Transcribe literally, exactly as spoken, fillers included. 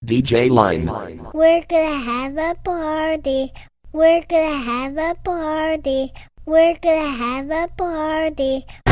D J Line. We're gonna have a party. We're gonna have a party. We're gonna have a party.